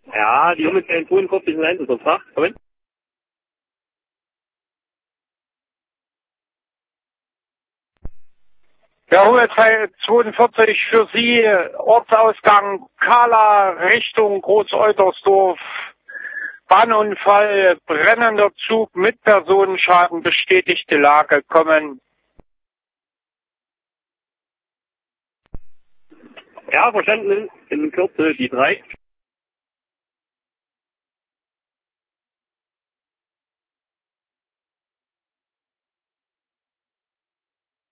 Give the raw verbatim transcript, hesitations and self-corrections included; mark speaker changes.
Speaker 1: Ja, die Jungs in Polen kurz diesen Einsatz Fach. Komm.
Speaker 2: Ja, Hungerzeit zweiundvierzig für Sie, Ortsausgang Kala, Richtung Groß-Eutersdorf. Bahnunfall, brennender Zug mit Personenschaden, bestätigte Lage, kommen.
Speaker 1: Ja, verstanden. In Kürze die drei.